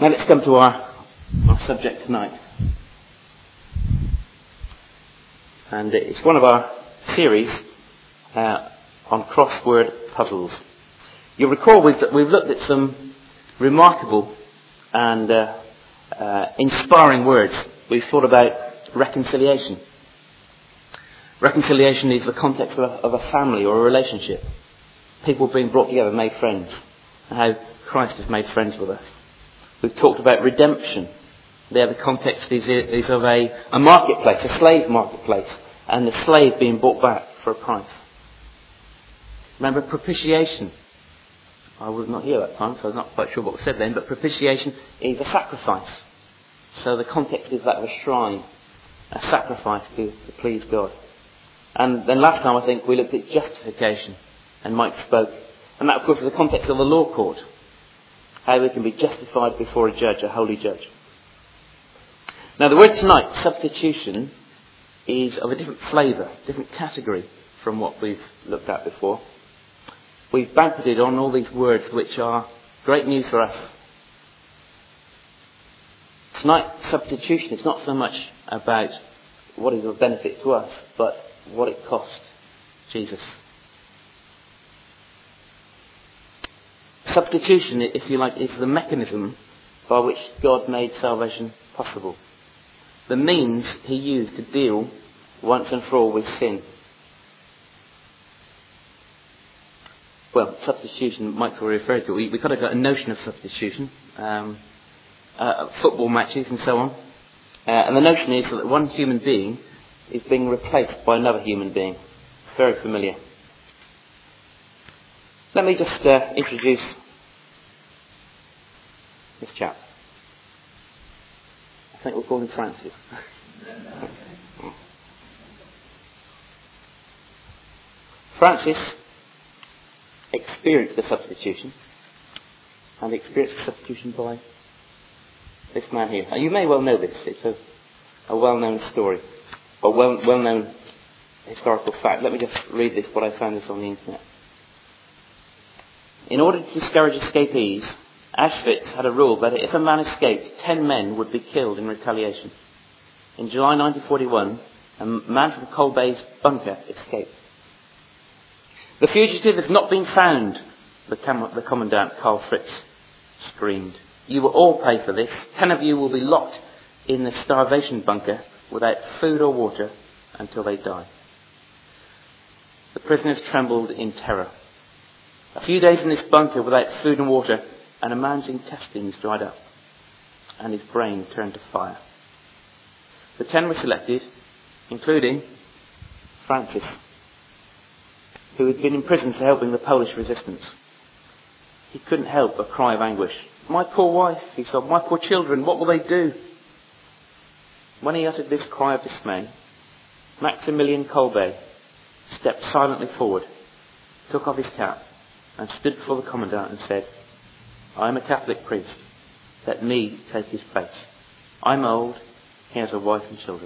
Now let's come to our subject tonight. And it's one of our series on crossword puzzles. You'll recall we've looked at some remarkable and inspiring words. We've thought about reconciliation. Reconciliation is the context of a family or a relationship. People being brought together, made friends. And how Christ has made friends with us. We've talked about redemption. There the context is of a marketplace, a slave marketplace. And the slave being bought back for a price. Remember propitiation. I was not here that time, so I'm not quite sure what was said then. But propitiation is a sacrifice. So the context is that of a shrine. A sacrifice to please God. And then last time I think we looked at justification. And Mike spoke. And that of course is the context of the law court. How we can be justified before a judge, a holy judge. Now the word tonight, substitution, is of a different flavour, different category from what we've looked at before. We've banqueted on all these words which are great news for us. Tonight, substitution is not so much about what is of benefit to us, but what it cost Jesus. Substitution, if you like, is the mechanism by which God made salvation possible. The means he used to deal once and for all with sin. Well, substitution, Mike's already referred to. We kind of got a notion of substitution. Football matches and so on. And the notion is that one human being is being replaced by another human being. Very familiar. Let me just introduce this chap. I think we'll call him Francis. Francis experienced the substitution, and experienced the substitution by this man here. Now, you may well know this. It's a well-known story, a well-known historical fact. Let me just read this, but I found this on the internet. In order to discourage escapees, Auschwitz had a rule that if a man escaped, 10 men would be killed in retaliation. In July 1941, a man from Kolbe's bunker escaped. The fugitive has not been found, the commandant, Karl Fritz, screamed. You will all pay for this. 10 of you will be locked in the starvation bunker without food or water until they die. The prisoners trembled in terror. A few days in this bunker without food and water, and a man's intestines dried up, and his brain turned to fire. The 10 were selected, including Francis, who had been imprisoned for helping the Polish resistance. He couldn't help but cry of anguish. My poor wife, he sobbed, my poor children, what will they do? When he uttered this cry of dismay, Maximilian Kolbe stepped silently forward, took off his cap, and stood before the commandant and said, I am a Catholic priest. Let me take his place. I'm old. He has a wife and children.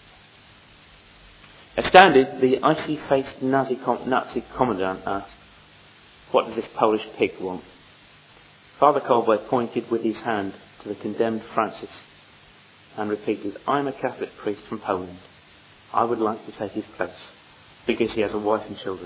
Astounded, the icy-faced Nazi commandant asked, what does this Polish pig want? Father Kolbe pointed with his hand to the condemned Francis and repeated, I'm a Catholic priest from Poland. I would like to take his place because he has a wife and children.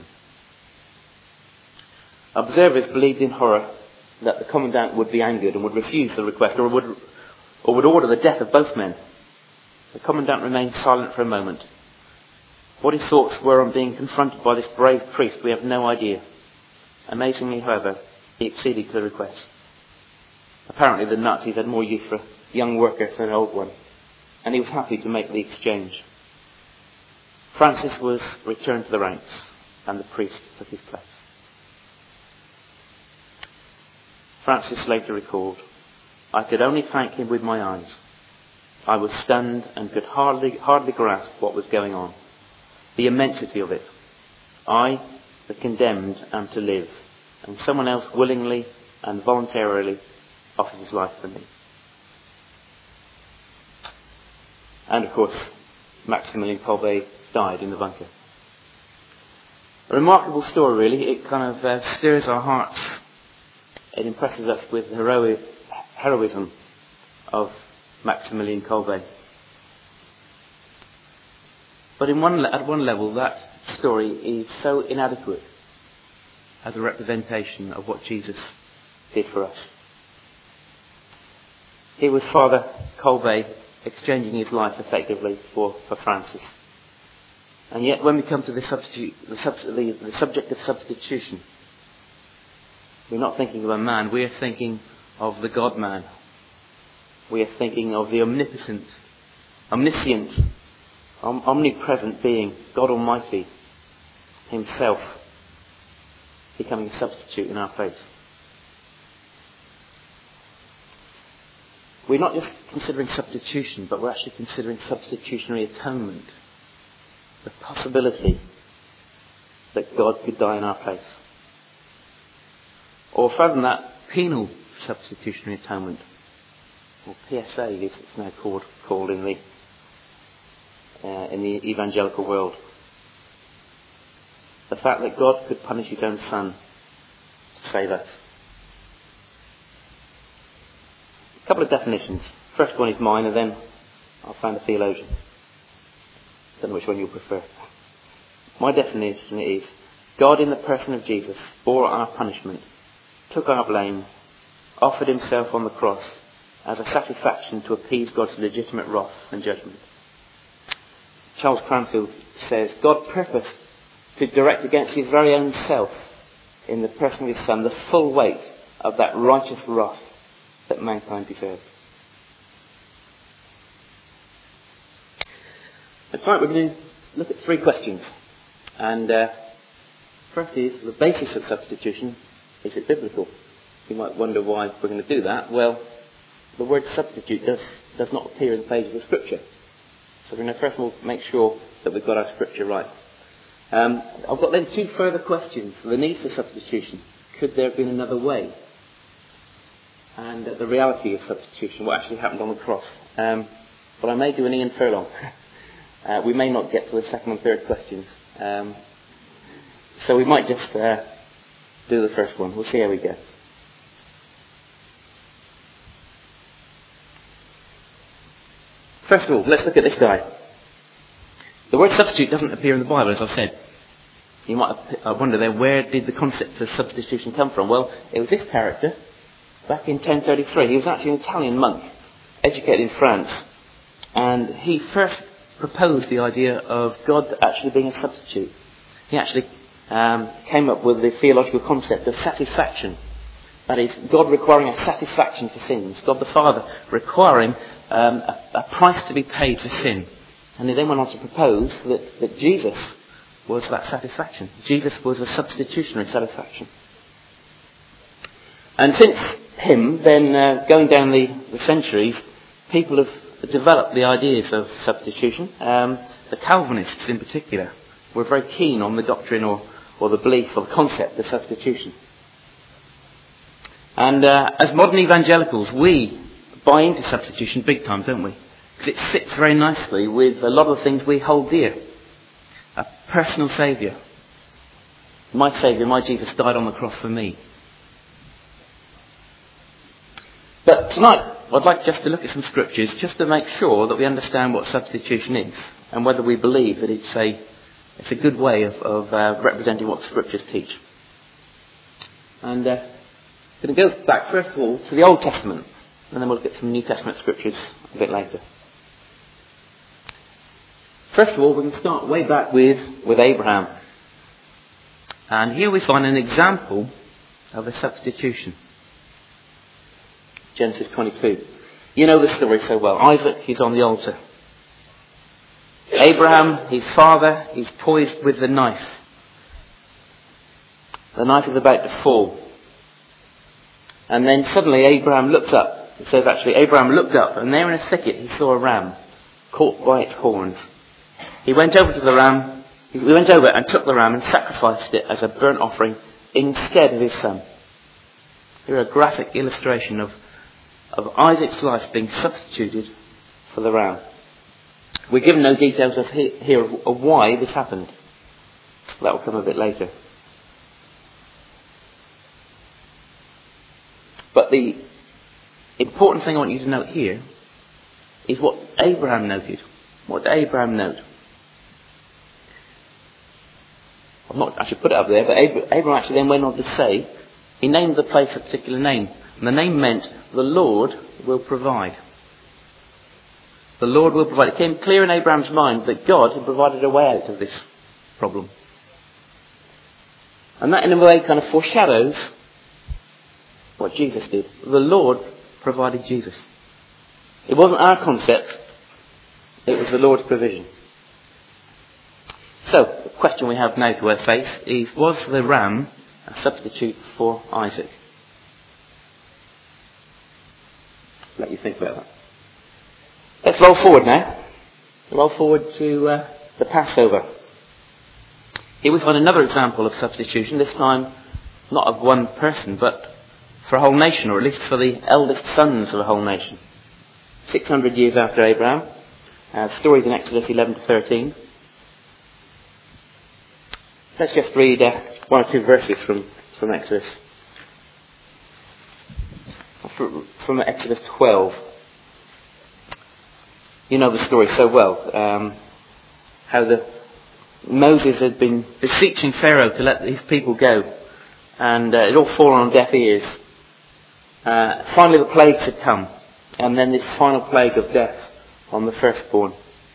Observers believed in horror that the commandant would be angered and would refuse the request or would order the death of both men. The commandant remained silent for a moment. What his thoughts were on being confronted by this brave priest, we have no idea. Amazingly, however, he acceded to the request. Apparently the Nazis had more use for a young worker than an old one, and he was happy to make the exchange. Francis was returned to the ranks, and the priest took his place. Francis later recalled, I could only thank him with my eyes. I was stunned and could hardly grasp what was going on. The immensity of it. I, the condemned, am to live, and someone else willingly and voluntarily offers his life for me. And of course, Maximilian Kolbe died in the bunker. A remarkable story, really. It kind of stirs our hearts. It impresses us with heroism of Maximilian Kolbe. But at one level, that story is so inadequate as a representation of what Jesus did for us. Here was Father Kolbe exchanging his life effectively for Francis. And yet when we come to the subject of substitution, we're not thinking of a man, we are thinking of the God-man. We are thinking of the omnipotent, omniscient, omnipresent being, God Almighty himself becoming a substitute in our place. We're not just considering substitution, but we're actually considering substitutionary atonement. The possibility that God could die in our place. Or further than that, penal substitutionary atonement. Or PSA, as it's now called in the evangelical world. The fact that God could punish his own Son to save us. A couple of definitions. First one is mine, and then I'll find a theologian. Don't know which one you'll prefer. My definition is, God in the person of Jesus bore our punishment, took our blame, offered himself on the cross as a satisfaction to appease God's legitimate wrath and judgment. Charles Cranfield says, God purposed to direct against his very own self in the person of his Son the full weight of that righteous wrath that mankind deserves. That's right, we're going to look at three questions. And first is, the basis of substitution, is it biblical? You might wonder why we're going to do that. Well, the word substitute does not appear in the pages of Scripture. So we're going to first of all make sure that we've got our Scripture right. I've got then two further questions. The need for substitution. Could there have been another way? And the reality of substitution, what actually happened on the cross. But I may do an Ian Furlong. We may not get to the second and third questions. So we might just do the first one. We'll see how we go. First of all, let's look at this guy. The word substitute doesn't appear in the Bible, as I've said. You might wonder then, where did the concept of substitution come from? Well, it was this character back in 1033. He was actually an Italian monk, educated in France. And he first proposed the idea of God actually being a substitute. He actually came up with the theological concept of satisfaction. That is, God requiring a satisfaction for sins. God the Father requiring a price to be paid for sin. And he then went on to propose that Jesus was that satisfaction. Jesus was a substitutionary satisfaction. And since him, then going down the centuries, people have developed the ideas of substitution. The Calvinists in particular were very keen on the doctrine or the belief or the concept of substitution. And as modern evangelicals, we buy into substitution big time, don't we? Because it sits very nicely with a lot of the things we hold dear. A personal saviour. My Saviour, my Jesus, died on the cross for me. But tonight, I'd like just to look at some scriptures just to make sure that we understand what substitution is and whether we believe that it's a good way of representing what the scriptures teach. And I'm going to go back first of all to the Old Testament, and then we'll look at some New Testament scriptures a bit later. First of all, we can start way back with Abraham. And here we find an example of a substitution. Genesis 22. You know the story so well. Isaac is on the altar. Abraham, his father, is poised with the knife. The knife is about to fall. And then suddenly Abraham looks up. It says actually, Abraham looked up, and there in a thicket he saw a ram caught by its horns. He went over to the ram. He went over and took the ram and sacrificed it as a burnt offering instead of his son. Here a graphic illustration of Isaac's life being substituted for the ram. We're given no details here of why this happened. That will come a bit later. But the important thing I want you to note here is what Abraham noted. What did Abraham note? I should put it up there, but Abraham actually then went on to say, he named the place a particular name. And the name meant, the Lord will provide. The Lord will provide. It became clear in Abraham's mind that God had provided a way out of this problem. And that in a way kind of foreshadows what Jesus did. The Lord provided Jesus. It wasn't our concept, it was the Lord's provision. So, the question we have now to our face is, was the ram a substitute for Isaac? Let you think about that. Let's roll forward now. Roll forward to the Passover. Here we find another example of substitution, this time not of one person, but for a whole nation, or at least for the eldest sons of a whole nation. 600 years after Abraham. Stories in Exodus 11 to 13. Let's just read one or two verses from Exodus. From Exodus 12. You know the story so well. How Moses had been beseeching Pharaoh to let these people go. And it all fallen on deaf ears. Finally the plagues had come. And then this final plague of death on the firstborn.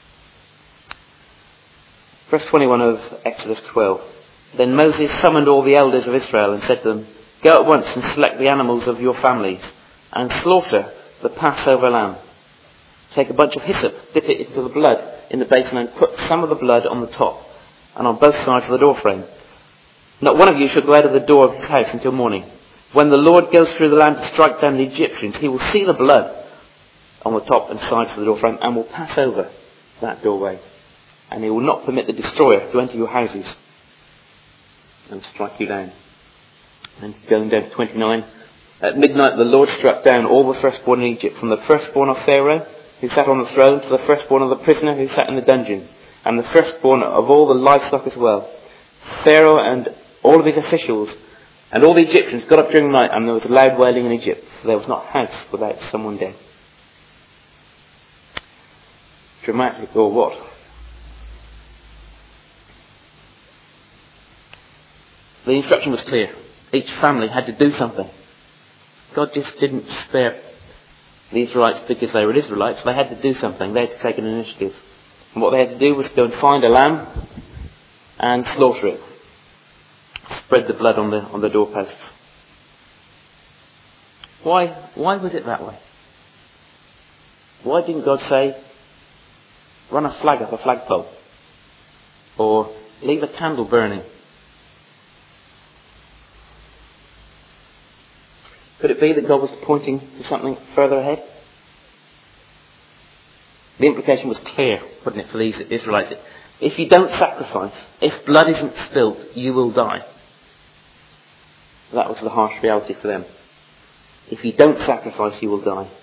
Verse 21 of Exodus 12. Then Moses summoned all the elders of Israel and said to them, "Go at once and select the animals of your families and slaughter the Passover lamb. Take a bunch of hyssop, dip it into the blood in the basin and put some of the blood on the top and on both sides of the doorframe. Not one of you shall go out of the door of his house until morning. When the Lord goes through the land to strike down the Egyptians, he will see the blood on the top and sides of the doorframe and will pass over that doorway. And he will not permit the destroyer to enter your houses and strike you down." And going down to 29. At midnight the Lord struck down all the firstborn in Egypt, from the firstborn of Pharaoh who sat on the throne to the firstborn of the prisoner who sat in the dungeon, and the firstborn of all the livestock as well. Pharaoh and all of his officials and all the Egyptians got up during the night, and there was loud wailing in Egypt, for there was not a house without someone dead. Dramatic or what? The instruction was clear. Each family had to do something. God just didn't spare the Israelites because they were Israelites. They had to do something. They had to take an initiative. And what they had to do was go and find a lamb and slaughter it. Spread the blood on the doorposts. Why was it that way? Why didn't God say, run a flag up a flagpole? Or leave a candle burning? Could it be that God was pointing to something further ahead? The implication was clear, wasn't it, for these Israelites? If you don't sacrifice, if blood isn't spilt, you will die. That was the harsh reality for them. If you don't sacrifice, you will die.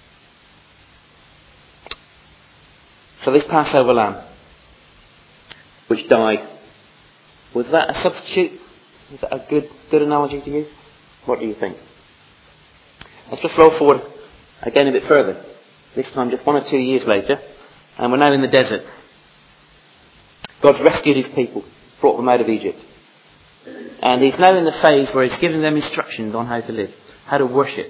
So this Passover lamb, which died, was that a substitute? Is that a good analogy to use? What do you think? Let's just roll forward again a bit further. This time just 1 or 2 years later. And we're now in the desert. God's rescued his people. Brought them out of Egypt. And he's now in the phase where he's giving them instructions on how to live. How to worship.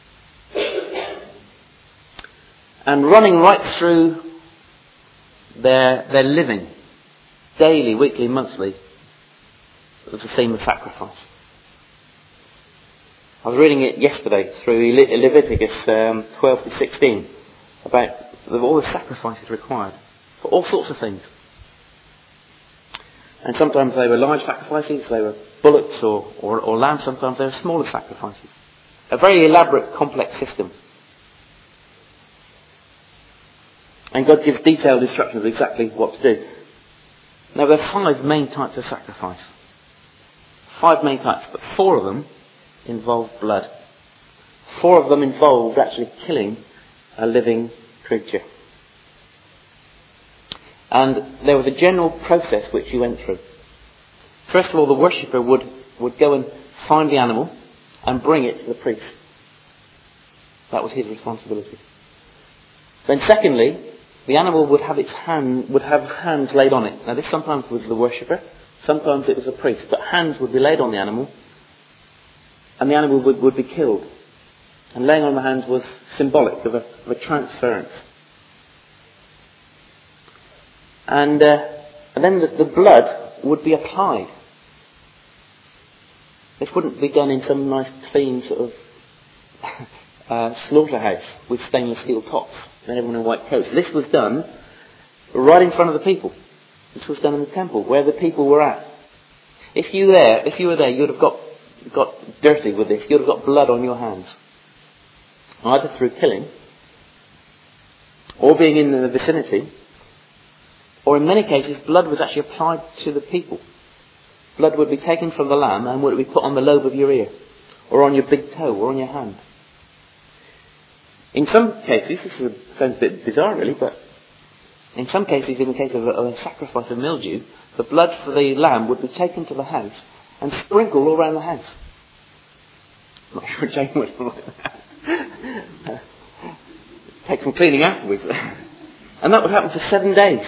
And running right through their living. Daily, weekly, monthly. Was the theme of sacrifice. I was reading it yesterday through Leviticus 12 to 16 about all the sacrifices required for all sorts of things. And sometimes they were large sacrifices, they were bullocks or lambs, sometimes they were smaller sacrifices. A very elaborate, complex system. And God gives detailed instructions of exactly what to do. Now there are 5 main types of sacrifice. 5 main types, but 4 of them involved blood. 4 of them involved actually killing a living creature. And there was a general process which he went through. First of all, the worshipper would go and find the animal and bring it to the priest. That was his responsibility. Then secondly, the animal would have hands laid on it. Now this sometimes was the worshipper, sometimes it was the priest, but hands would be laid on the animal, and the animal would be killed. And laying on the hands was symbolic of a transference. And then the blood would be applied. This wouldn't be done in some nice clean sort of slaughterhouse with stainless steel tops and everyone in white coats. This was done right in front of the people. This was done in the temple where the people were at. If you were there, you'd have got dirty with this. You'd have got blood on your hands, either through killing or being in the vicinity, or in many cases blood was actually applied to the people. Blood would be taken from the lamb and would be put on the lobe of your ear, or on your big toe, or on your hand. In some cases, this sounds a bit bizarre really, but in some cases, in the case of a sacrifice of mildew, the blood for the lamb would be taken to the house and sprinkled all around the house. I'm not sure Jane would take some cleaning afterwards. And that would happen for 7 days.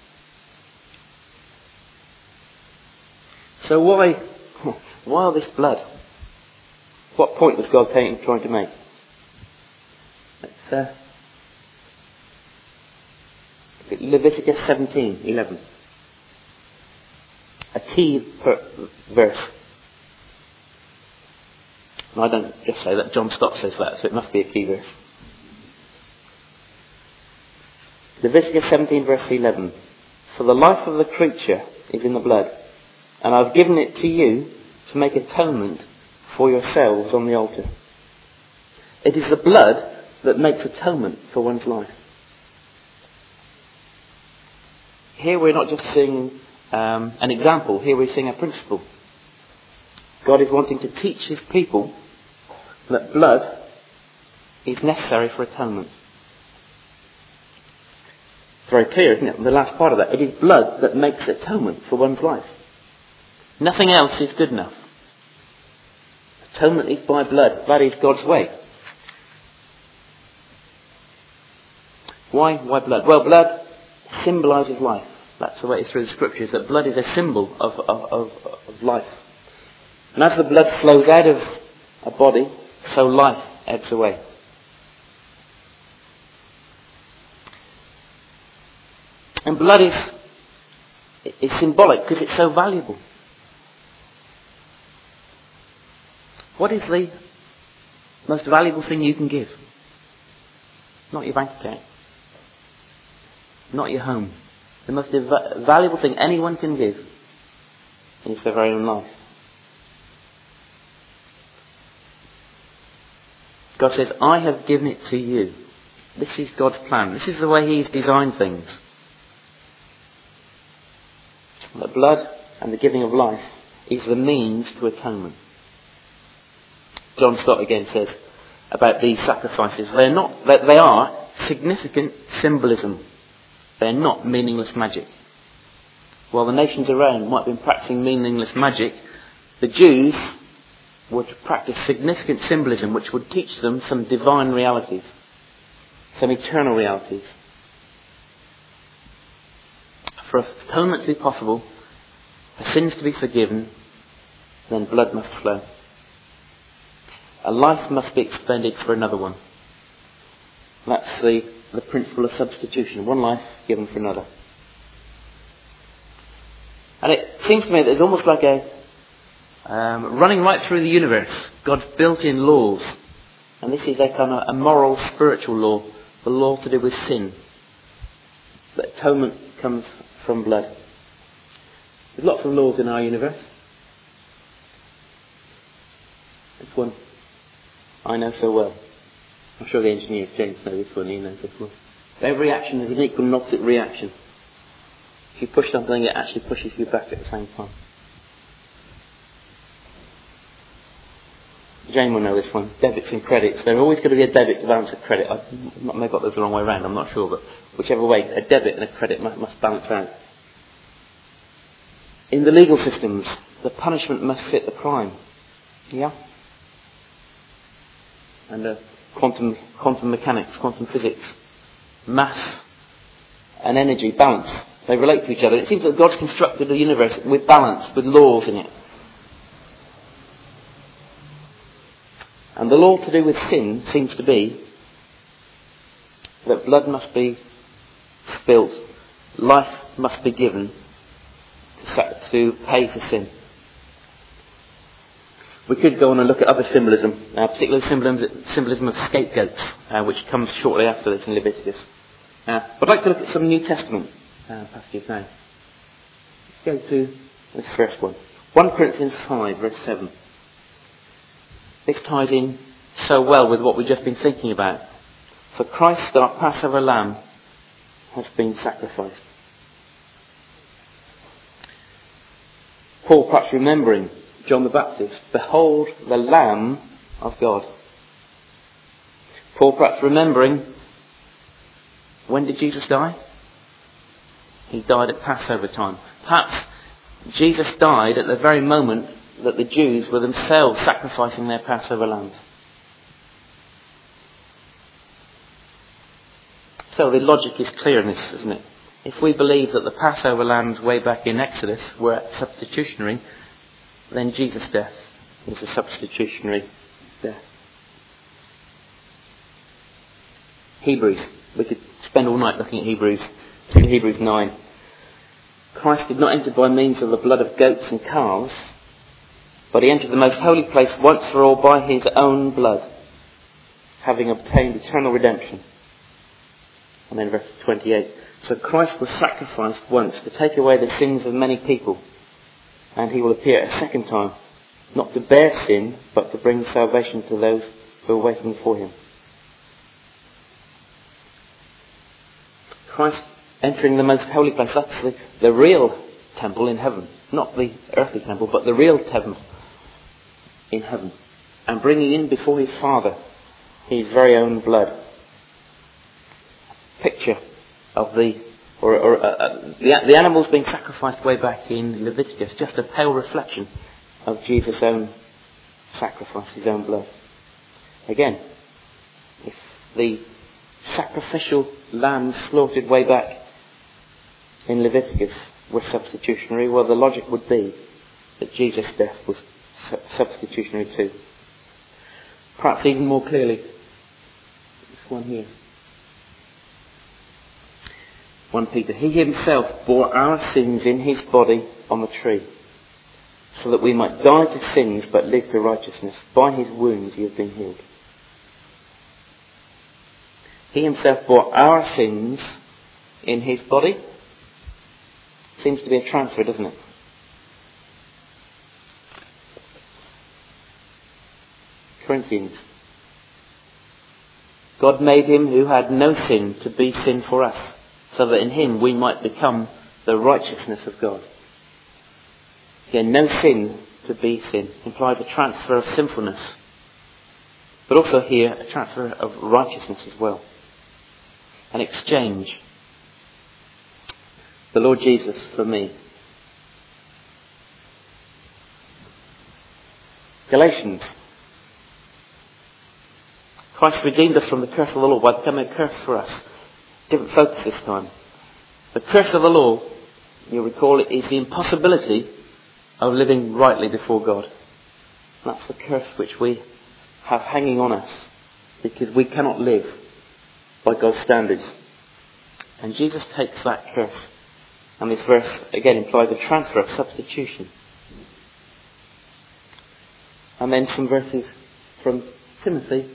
So why all this blood? What point was God trying to make? Let's look at Leviticus 17:11. A key verse. And I don't just say that, John Stott says that, so it must be a key verse. Leviticus 17 verse 11. For the life of the creature is in the blood, and I've given it to you to make atonement for yourselves on the altar. It is the blood that makes atonement for one's life. Here we're not just seeing an example, here we're seeing a principle. God is wanting to teach his people that blood is necessary for atonement. It's very clear, isn't it? The last part of that. It is blood that makes atonement for one's life. Nothing else is good enough. Atonement is by blood. That is God's way. Why blood? Well, blood symbolises life. That's the way it's through the scriptures, that blood is a symbol of life. And as the blood flows out of a body, so life ebbs away. And blood is symbolic because it's so valuable. What is the most valuable thing you can give? Not your bank account. Not your home. The most valuable thing anyone can give is their very own life. God says, I have given it to you. This is God's plan. This is the way he's designed things. The blood and the giving of life is the means to atonement. John Stott again says about these sacrifices, they are significant symbolism. They're not meaningless magic. While the nations around might have been practicing meaningless magic, the Jews were to practice significant symbolism which would teach them some divine realities, some eternal realities. For atonement to be possible, for sins to be forgiven, then blood must flow. A life must be expended for another one. That's the principle of substitution. One life given for another. And it seems to me that it's almost like running right through the universe. God's built-in laws. And this is a kind of a moral, spiritual law. The law to do with sin. That atonement comes from blood. There's lots of laws in our universe. This one I know so well. I'm sure the engineers, James, know this one, he knows this one. Every action is an equal and opposite reaction. If you push something, it actually pushes you back at the same time. Jane will know this one. Debits and credits. There's always going to be a debit to balance a credit. I may have got this the wrong way around, I'm not sure, but whichever way, a debit and a credit must balance out. In the legal systems, the punishment must fit the crime. Yeah? And quantum mechanics, quantum physics, mass and energy, balance. They relate to each other. It seems that God's constructed the universe with balance, with laws in it. And the law to do with sin seems to be that blood must be spilt, life must be given to pay for sin. We could go on and look at other symbolism, particularly symbolism of scapegoats, which comes shortly after this in Leviticus. But I'd like to look at some New Testament passages now. Let's go to this first one. 1 Corinthians 5, verse 7. This ties in so well with what we've just been thinking about. For Christ, our Passover lamb, has been sacrificed. Paul perhaps remembering John the Baptist, behold the Lamb of God. Paul perhaps remembering, when did Jesus die? He died at Passover time. Perhaps Jesus died at the very moment that the Jews were themselves sacrificing their Passover lambs. So the logic is clear in this, isn't it? If we believe that the Passover lambs way back in Exodus were substitutionary, then Jesus' death is a substitutionary death. Hebrews. We could spend all night looking at Hebrews. Through Hebrews 9. Christ did not enter by means of the blood of goats and calves, but he entered the most holy place once for all by his own blood, having obtained eternal redemption. And then verse 28. So Christ was sacrificed once to take away the sins of many people, and he will appear a second time, not to bear sin, but to bring salvation to those who are waiting for him. Christ entering the most holy place, that's the real temple in heaven, not the earthly temple, but the real temple in heaven, and bringing in before his Father his very own blood. Picture of the animals being sacrificed way back in Leviticus, just a pale reflection of Jesus' own sacrifice, his own blood. Again, if the sacrificial lambs slaughtered way back in Leviticus were substitutionary, well, the logic would be that Jesus' death was substitutionary too. Perhaps even more clearly, this one here. 1 Peter. He himself bore our sins in his body on the tree, so that we might die to sins but live to righteousness. By his wounds you have been healed. He himself bore our sins in his body. Seems to be a transfer, doesn't it? Corinthians. God made him who had no sin to be sin for us, so that in him we might become the righteousness of God. Again, no sin to be sin implies a transfer of sinfulness, but also here a transfer of righteousness as well. An exchange. The Lord Jesus for me. Galatians. Christ redeemed us from the curse of the law by becoming a curse for us. Different focus this time. The curse of the law, you'll recall, is the impossibility of living rightly before God. That's the curse which we have hanging on us, because we cannot live by God's standards. And Jesus takes that curse. And this verse again implies a transfer of substitution. And then some verses from Timothy.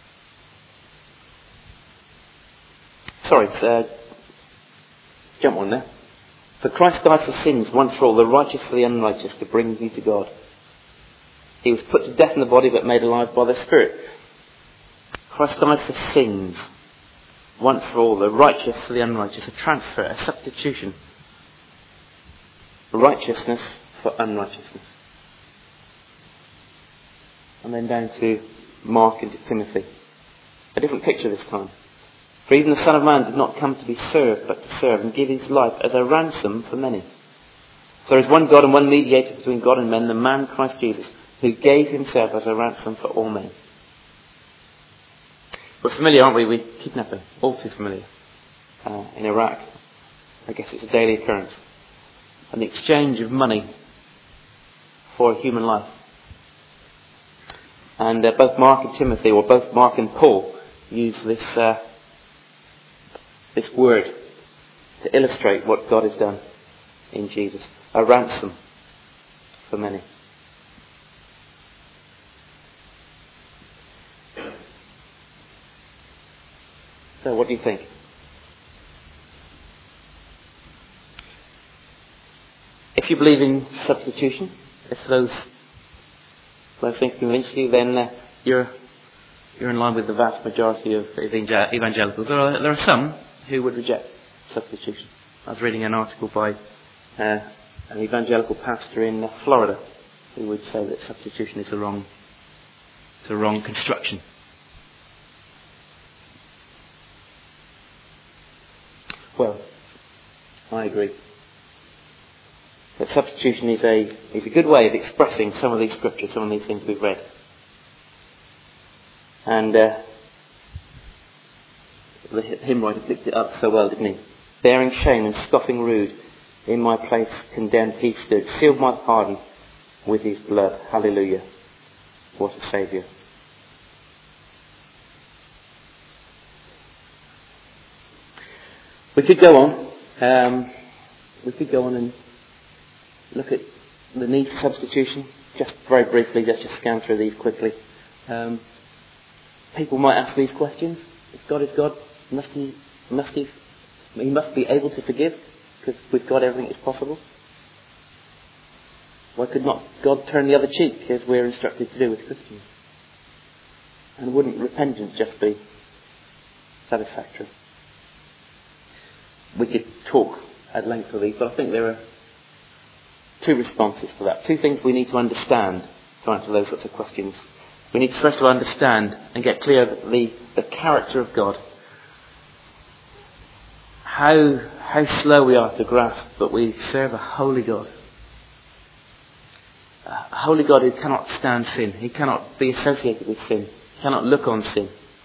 Jump on there. For Christ died for sins once for all, the righteous for the unrighteous, to bring you to God. He was put to death in the body but made alive by the Spirit. Christ died for sins once for all, the righteous for the unrighteous, a transfer, a substitution. Righteousness for unrighteousness. And then down to Mark and to Timothy. A different picture this time. For even the Son of Man did not come to be served, but to serve and give his life as a ransom for many. So there is one God and one mediator between God and men, the man Christ Jesus, who gave himself as a ransom for all men. We're familiar, aren't we, with kidnapping? All too familiar. In Iraq, I guess it's a daily occurrence. And the exchange of money for a human life. And both Mark and Timothy, or both Mark and Paul, use this word to illustrate what God has done in Jesus. A ransom for many. So what do you think? If you believe in substitution, if those things convince you, then you're in line with the vast majority of evangelicals. There are some who would reject substitution. I was reading an article by an evangelical pastor in Florida who would say that substitution is the wrong construction. Well, I agree. That substitution is a good way of expressing some of these scriptures, some of these things we've read. And the hymn writer picked it up so well, didn't he? Bearing shame and scoffing rude, in my place condemned he stood, sealed my pardon with his blood. Hallelujah. What a Saviour. We could go on. We could go on and look at the need for substitution. Just very briefly, let's just scan through these quickly. People might ask these questions. If God is God, he must be able to forgive, because with God everything is possible. Why could not God turn the other cheek, as we're instructed to do with Christians? And wouldn't repentance just be satisfactory? We could talk at length of these, but I think there are two responses to that. Two things we need to understand to answer those sorts of questions. We need to first of all understand and get clear that the character of God. How slow we are to grasp that we serve a holy God. A holy God who cannot stand sin. He cannot be associated with sin. He cannot look on sin.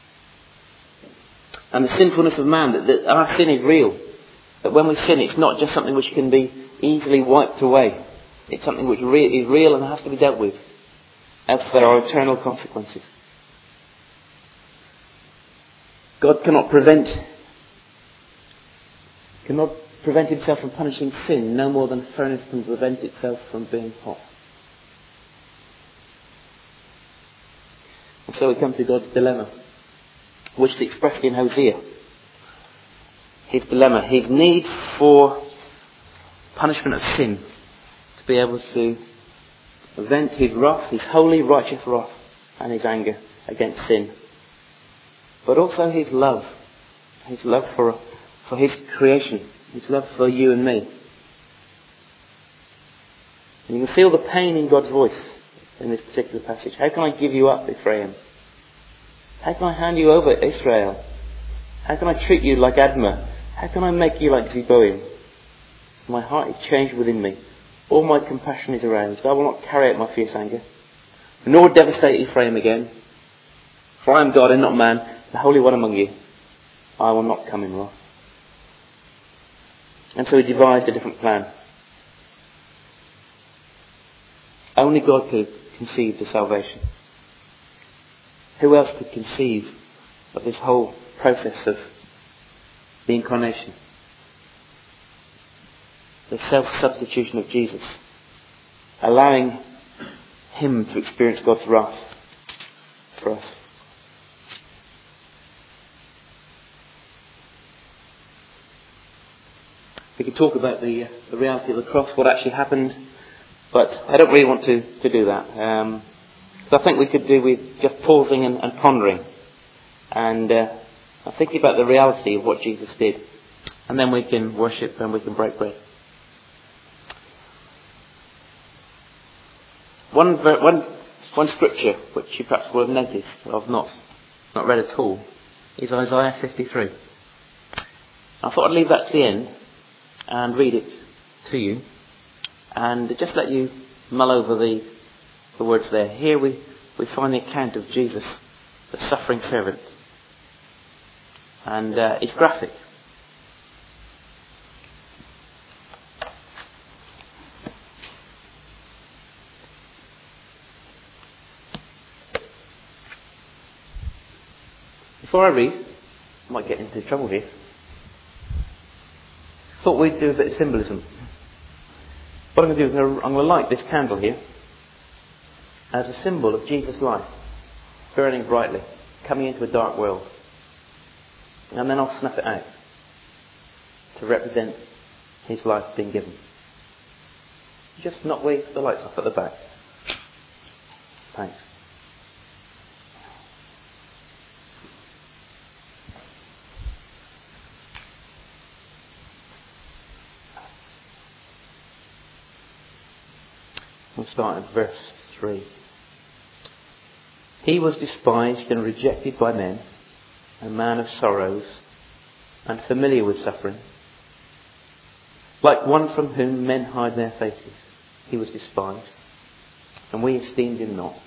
And the sinfulness of man, that our sin is real. That when we sin, it's not just something which can be easily wiped away. It's something which is real and has to be dealt with. Else there are eternal consequences. God cannot prevent himself from punishing sin no more than a furnace can prevent itself from being hot. And so we come to God's dilemma, which is expressed in Hosea. His dilemma, his need for punishment of sin, to be able to vent his wrath, his holy, righteous wrath, and his anger against sin. But also his love for his creation, his love for you and me. And you can feel the pain in God's voice in this particular passage. How can I give you up, Ephraim? How can I hand you over, Israel? How can I treat you like Admah? How can I make you like Zeboim? My heart is changed within me. All my compassion is aroused. I will not carry out my fierce anger, nor devastate Ephraim again. For I am God and not man, the Holy One among you. I will not come in wrath. And so he devised a different plan. Only God could conceive the salvation. Who else could conceive of this whole process of the incarnation? The self-substitution of Jesus, allowing him to experience God's wrath for us. We could talk about the reality of the cross, what actually happened, but I don't really want to do that. So I think we could do with just pausing and pondering and thinking about the reality of what Jesus did, and then we can worship and we can break bread. One scripture which you perhaps will have noticed, I've not read at all, is Isaiah 53. I thought I'd leave that to the end and read it to you, and just let you mull over the words there. Here we find the account of Jesus, the suffering servant, And it's graphic. Before I read, I might get into trouble here. Thought we'd do a bit of symbolism. What I'm going to do is I'm going to light this candle here as a symbol of Jesus' life, burning brightly, coming into a dark world. And then I'll snuff it out to represent his life being given. Just not wave the lights off at the back. Thanks. We'll start at verse 3. He was despised and rejected by men, a man of sorrows and familiar with suffering. Like one from whom men hide their faces, he was despised, and we esteemed him not.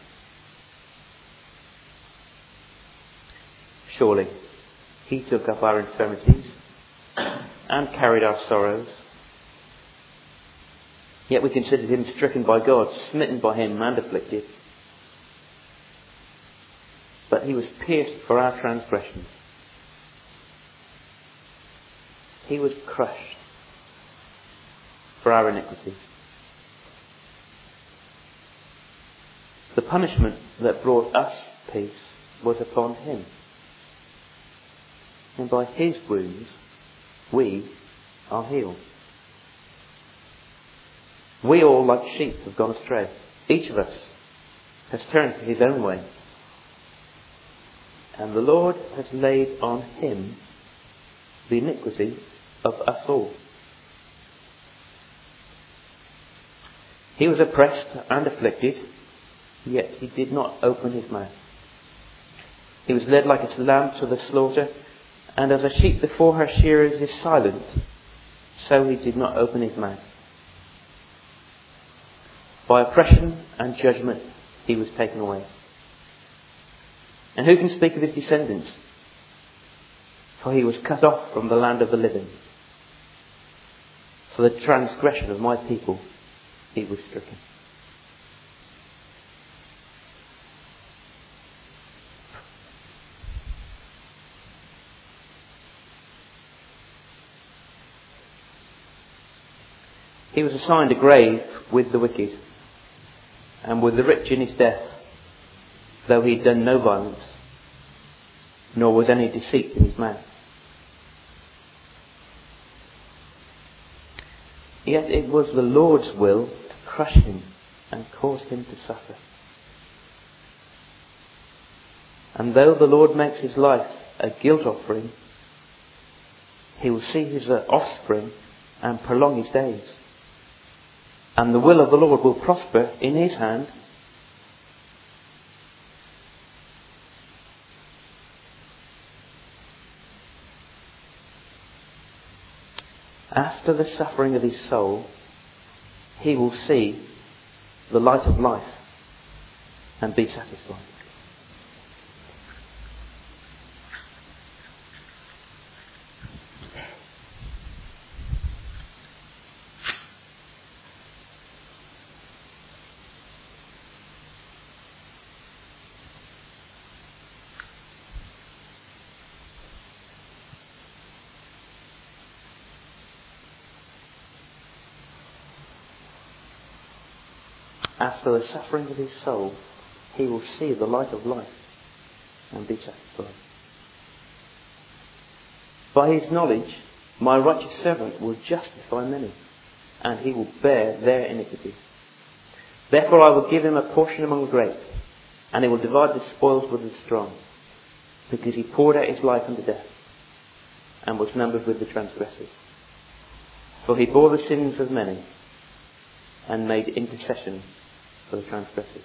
Surely he took up our infirmities and carried our sorrows. Yet we considered him stricken by God, smitten by him and afflicted. But he was pierced for our transgressions. He was crushed for our iniquities. The punishment that brought us peace was upon him. And by his wounds we are healed. We all, like sheep, have gone astray. Each of us has turned to his own way. And the Lord has laid on him the iniquity of us all. He was oppressed and afflicted, yet he did not open his mouth. He was led like a lamb to the slaughter, and as a sheep before her shearers is silent, so he did not open his mouth. By oppression and judgment he was taken away. And who can speak of his descendants? For he was cut off from the land of the living. For the transgression of my people he was stricken. He was assigned a grave with the wicked, and with the rich in his death, though he had done no violence, nor was any deceit in his mouth. Yet it was the Lord's will to crush him and cause him to suffer. And though the Lord makes his life a guilt offering, he will see his offspring and prolong his days. And the will of the Lord will prosper in his hand. After the suffering of his soul, he will see the light of life and be satisfied. After the suffering of his soul, he will see the light of life and be satisfied. By his knowledge, my righteous servant will justify many, and he will bear their iniquities. Therefore I will give him a portion among the great, and he will divide the spoils with the strong, because he poured out his life unto death, and was numbered with the transgressors. For he bore the sins of many, and made intercession for the transgressors.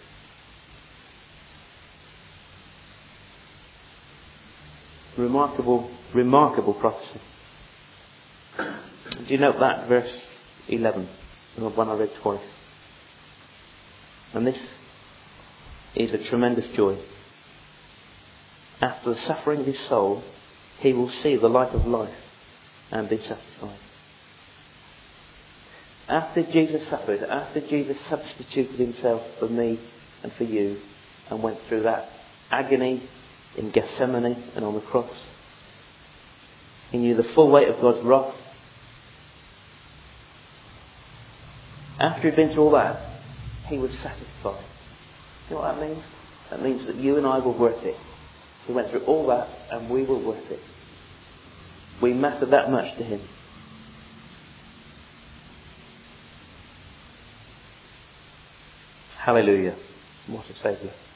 Remarkable prophecy. Do you note that verse 11, the one I read twice? And this is a tremendous joy. After the suffering of his soul, he will see the light of life and be satisfied. After Jesus suffered, after Jesus substituted himself for me and for you and went through that agony in Gethsemane and on the cross, he knew the full weight of God's wrath. After he'd been through all that, he was satisfied. You know what that means? That means that you and I were worth it. He went through all that and we were worth it. We matter that much to him. Hallelujah. What a Saviour.